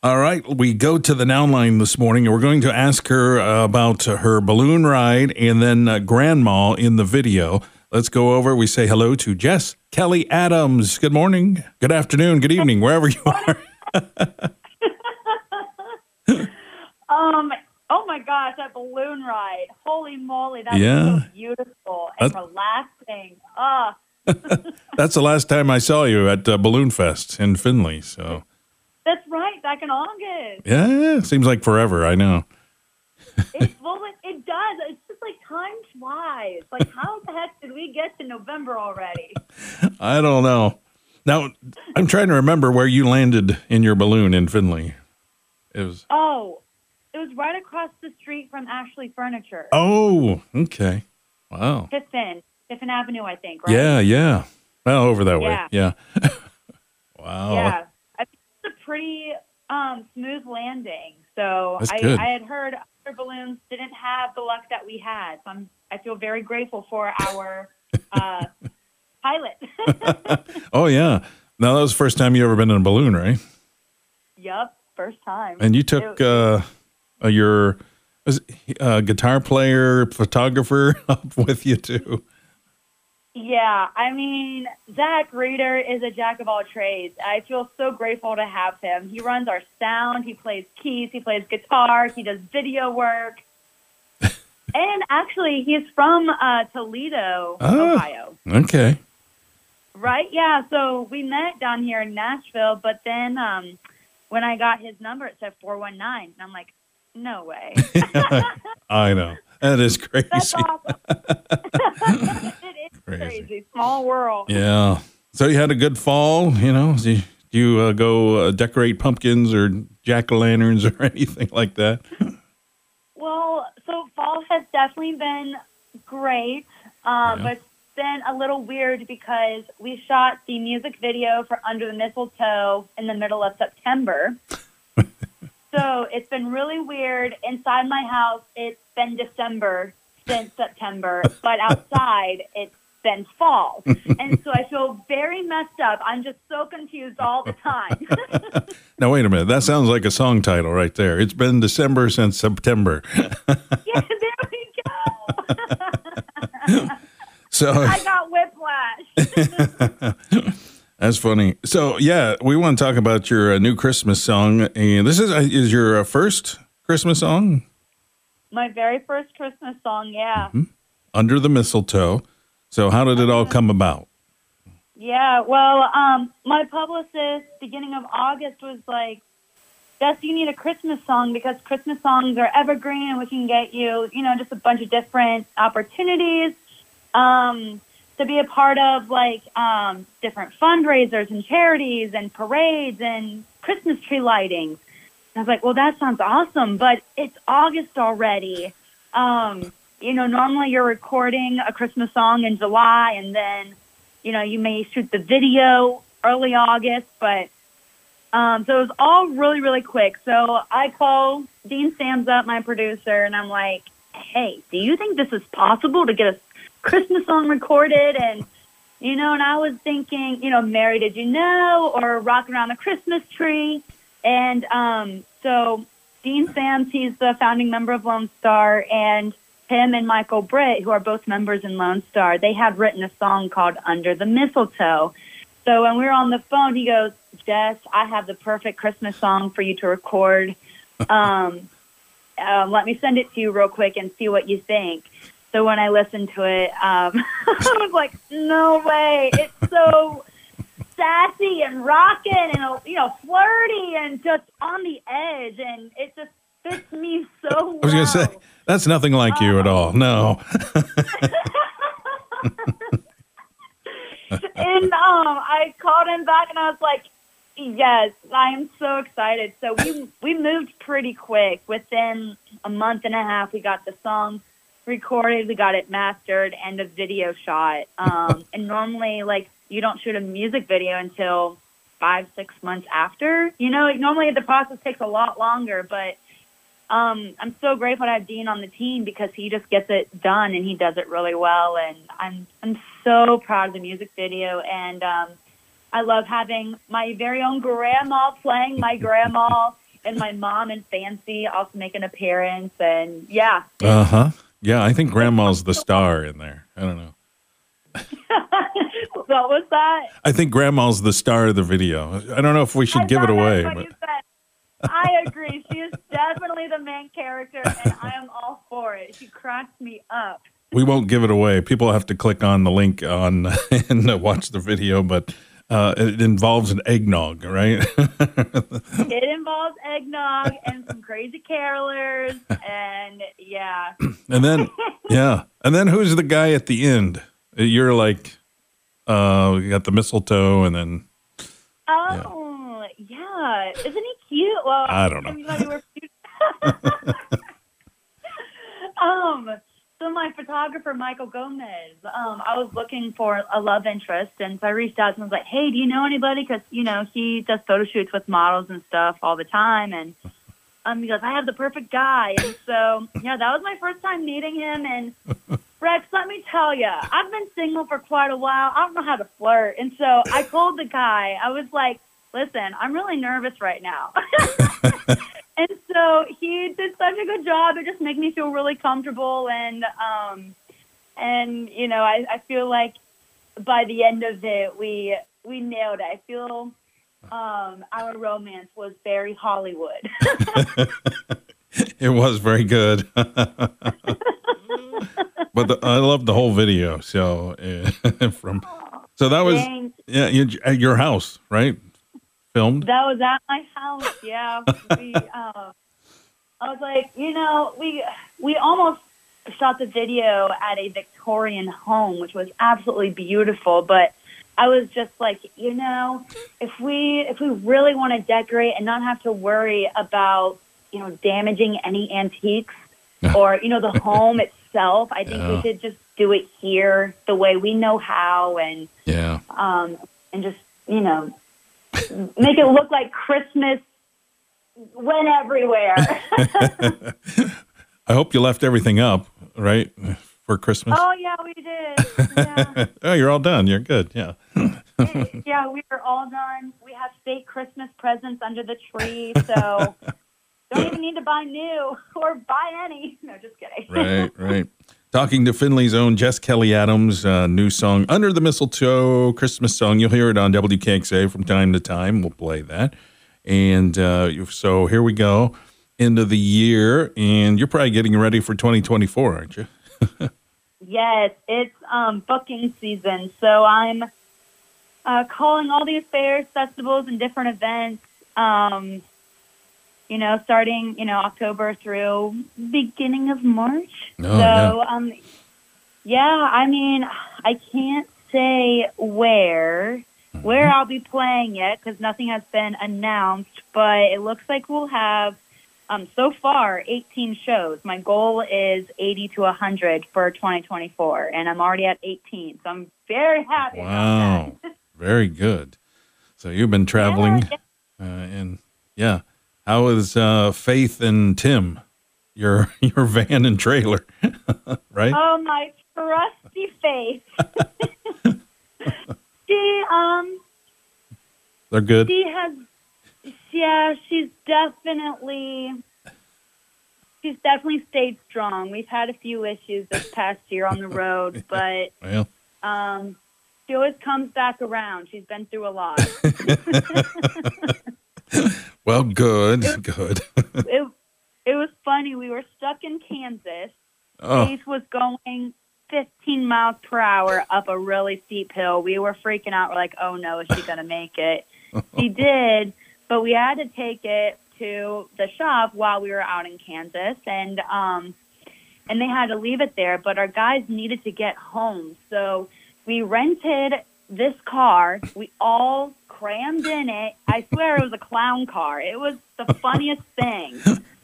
All right, we go to the Noun Line this morning, and we're going to ask her about her balloon ride and then Grandma in the video. Let's go over. We say hello to Jess Kelly Adams. Good morning, good afternoon, good evening, wherever you are. Oh my gosh, that balloon ride. Holy moly, that was so beautiful and relaxing. That's the last time I saw you at Balloon Fest in Findlay, so. That's right, back in August. Yeah, seems like forever, I know. It does. It's just like time flies. Like, how the heck did we get to November already? I don't know. Now, I'm trying to remember where you landed in your balloon in Findlay. It was right across the street from Ashley Furniture. Oh, okay. Wow. Tiffin Avenue, I think, right? Yeah. Well, over that way. Yeah. Wow. Yeah. I think it's a pretty smooth landing. So I had heard other balloons didn't have the luck that we had. So I feel very grateful for our pilot. Oh, yeah. Now, that was the first time you ever been in a balloon, right? Yep, first time. And you took your guitar player, photographer up with you, too. Yeah, I mean, Zach Reeder is a jack of all trades. I feel so grateful to have him. He runs our sound. He plays keys. He plays guitar. He does video work. And actually, he's from Toledo, Ohio. Okay. Right? Yeah, so we met down here in Nashville, but then when I got his number, it said 419. And I'm like, no way. I know. That is crazy. That's awesome. It is crazy. Small world. Yeah. So you had a good fall, you know? Did you go decorate pumpkins or jack-o'-lanterns or anything like that? Well, so fall has definitely been great, but it's been a little weird because we shot the music video for Under the Mistletoe in the middle of September. So it's been really weird. Inside my house, it's been December since September, but outside, it's been fall. And so I feel very messed up. I'm just so confused all the time. Now, wait a minute. That sounds like a song title right there. It's been December since September. Yeah, there we go. So I got whiplash. That's funny. So, yeah, we want to talk about your new Christmas song. And this is your first Christmas song? My very first Christmas song, yeah. Mm-hmm. Under the Mistletoe. So how did it all come about? Yeah, well, my publicist, beginning of August, was like, Jess, you need a Christmas song because Christmas songs are evergreen and we can get you, just a bunch of different opportunities. To be a part of different fundraisers and charities and parades and Christmas tree lightings. I was like, well, that sounds awesome, but it's August already. Normally you're recording a Christmas song in July and then, you may shoot the video early August, but so it was all really, really quick. So I call Dean Sams up, my producer, and I'm like, hey, do you think this is possible to get a Christmas song recorded? And and I was thinking, Mary Did You Know or Rock Around the Christmas Tree. And so Dean Sams, he's the founding member of Lone Star, and him and Michael Britt, who are both members in Lone Star, they had written a song called Under the Mistletoe. So when we were on the phone, he goes, Jess, I have the perfect Christmas song for you to record. Let me send it to you real quick and see what you think. So when I listened to it, I was like, no way. It's so sassy and rocking and, flirty and just on the edge. And it just fits me so well. I was going to say, that's nothing like you at all. No. And I called him back and I was like, yes, I am so excited. So we moved pretty quick. Within a month and a half, we got the song recorded, we got it mastered, and a video shot. And normally, you don't shoot a music video until 5-6 months after. Normally the process takes a lot longer, but I'm so grateful to have Dean on the team because he just gets it done and he does it really well. And I'm so proud of the music video, and I love having my very own grandma playing my grandma and my mom and Fancy also make an appearance, and yeah. Yeah, I think Grandma's the star in there. I don't know. What was that? I think Grandma's the star of the video. I don't know if we should give it away. But I agree. She is definitely the main character, and I am all for it. She cracks me up. We won't give it away. People have to click on the link on and watch the video, but it involves an eggnog, right? It involves eggnog and some crazy carolers, and yeah. And then, and then who's the guy at the end? You're like, you got the mistletoe, and then. Oh, yeah. Isn't he cute? Well, I don't know. Everybody were cute. So my photographer, Michael Gomez, I was looking for a love interest, and so I reached out to him and was like, hey, do you know anybody? Because, he does photo shoots with models and stuff all the time, and he goes, I have the perfect guy. And so, that was my first time meeting him, and Rex, let me tell you, I've been single for quite a while. I don't know how to flirt, and so I told the guy, I was like, listen, I'm really nervous right now. And so he did such a good job. It just made me feel really comfortable. And I feel like by the end of it, we nailed it. I feel our romance was very Hollywood. It was very good. But I love the whole video. So so that was at your house, right? Filmed? That was at my house, yeah. I was like, we almost shot the video at a Victorian home, which was absolutely beautiful. But I was just like, if we really want to decorate and not have to worry about, damaging any antiques or, the home itself, I think we should just do it here the way we know how, and just, make it look like Christmas went everywhere. I hope you left everything up, right, for Christmas? Oh, yeah, we did. Yeah. Oh, you're all done. You're good, yeah. Yeah, we are all done. We have fake Christmas presents under the tree, so don't even need to buy new or buy any. No, just kidding. Right. Talking to Findlay's own Jess Kelly Adams, new song, Under the Mistletoe, Christmas song. You'll hear it on WKXA from time to time. We'll play that. And so here we go, end of the year, and you're probably getting ready for 2024, aren't you? Yes, it's booking season. So I'm calling all these fairs, festivals, and different events, starting, October through beginning of March. I mean, I can't say where I'll be playing yet because nothing has been announced, but it looks like we'll have, so far, 18 shows. My goal is 80 to 100 for 2024, and I'm already at 18, so I'm very happy about that. Very good. So you've been traveling, How is Faith and Tim, your van and trailer, right? Oh, my trusty Faith. They're good. She's definitely stayed strong. We've had a few issues this past year on the road, but she always comes back around. She's been through a lot. Well, good. It was funny. We were stuck in Kansas. Faith was going 15 miles per hour up a really steep hill. We were freaking out. We're like, oh, no, is she going to make it? She did, but we had to take it to the shop while we were out in Kansas, and they had to leave it there, but our guys needed to get home. So we rented this car. We all crammed in it. I swear it was a clown car. It was the funniest thing.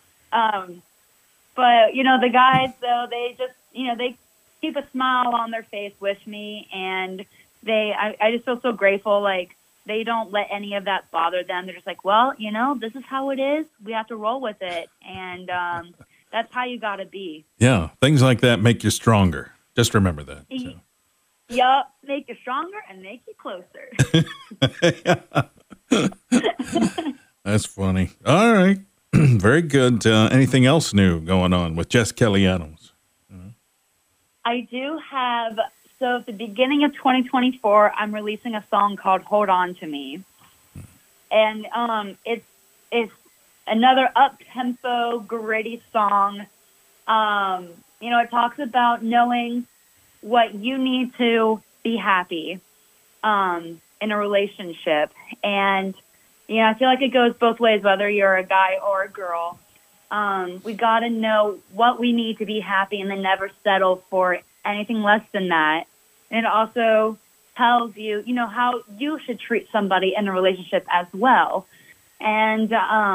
But, the guys, though, they just, they keep a smile on their face with me, and I just feel so grateful, like, they don't let any of that bother them. They're just like, well, this is how it is. We have to roll with it, and that's how you got to be. Yeah, things like that make you stronger. Just remember that. So. Yup, make you stronger and make you closer. That's funny. All right. Very good. Anything else new going on with Jess Kelly Adams? I do have, so at the beginning of 2024, I'm releasing a song called Hold On to Me. And it's another up-tempo, gritty song. It talks about knowing what you need to be happy in a relationship. And, I feel like it goes both ways, whether you're a guy or a girl. We got to know what we need to be happy and then never settle for anything less than that. And it also tells you, how you should treat somebody in a relationship as well. And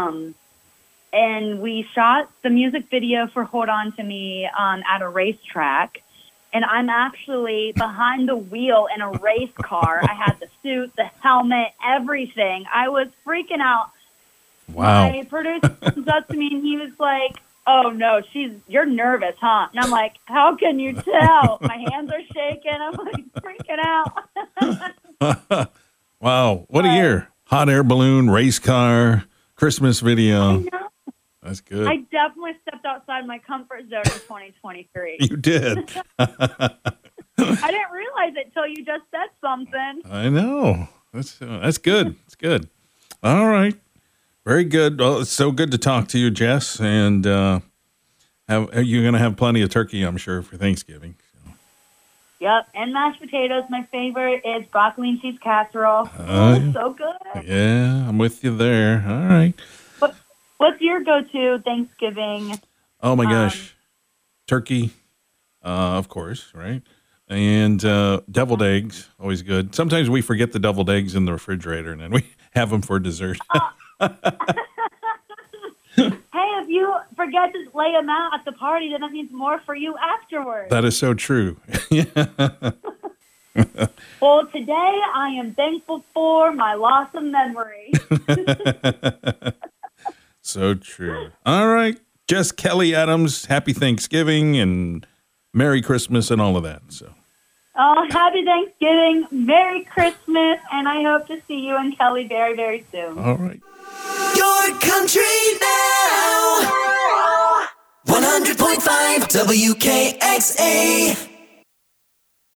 we shot the music video for Hold On to Me at a racetrack. And I'm actually behind the wheel in a race car. I had the suit, the helmet, everything. I was freaking out. Wow. My producer comes up to me and he was like, "Oh no, you're nervous, huh?" And I'm like, "How can you tell?" My hands are shaking. I'm like freaking out. Wow. What a year. Hot air balloon, race car, Christmas video. I know. That's good. I definitely stepped outside my comfort zone in 2023. You did. I didn't realize it till you just said something. I know. That's good. It's good. All right. Very good. Well, it's so good to talk to you, Jess. And you're going to have plenty of turkey, I'm sure, for Thanksgiving. So. Yep. And mashed potatoes. My favorite is broccoli and cheese casserole. So good. Yeah, I'm with you there. All right. What's your go-to Thanksgiving? Oh, my gosh. Turkey, of course, right? And deviled eggs, always good. Sometimes we forget the deviled eggs in the refrigerator, and then we have them for dessert. Hey, if you forget to lay them out at the party, then that means more for you afterwards. That is so true. Well, today I am thankful for my loss of memory. So true. All right. Jess Kelly Adams, happy Thanksgiving and Merry Christmas and all of that. So. Oh, happy Thanksgiving, Merry Christmas, and I hope to see you and Kelly very, very soon. All right. Your country now. 100.5 WKXA.